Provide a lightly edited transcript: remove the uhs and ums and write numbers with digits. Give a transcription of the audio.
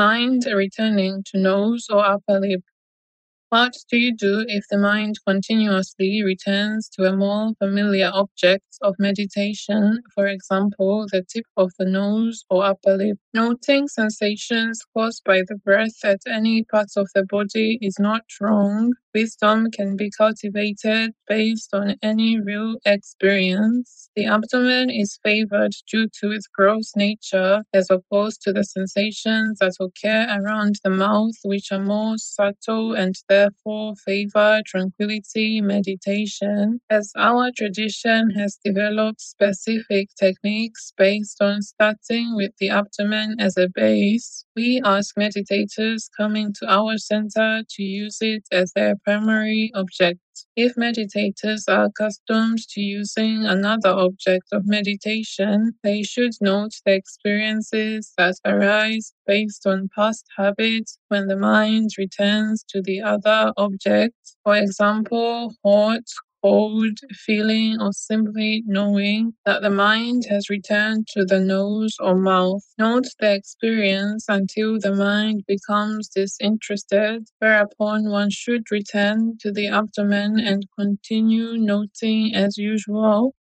Mind returning to nose or upper lip. What do you do if the mind continuously returns to a more familiar object of meditation, for example, the tip of the nose or upper lip? Noting sensations caused by the breath at any part of the body is not wrong. Wisdom can be cultivated based on any real experience. The abdomen is favored due to its gross nature as opposed to the sensations that occur around the mouth, which are more subtle and therefore favor tranquility meditation. As our tradition has developed specific techniques based on starting with the abdomen as a base, we ask meditators coming to our center to use it as their primary object. If meditators are accustomed to using another object of meditation, they should note the experiences that arise based on past habits when the mind returns to the other object. For example, hot, cold feeling, or simply knowing that the mind has returned to the nose or mouth. Note the experience until the mind becomes disinterested, whereupon one should return to the abdomen and continue noting as usual.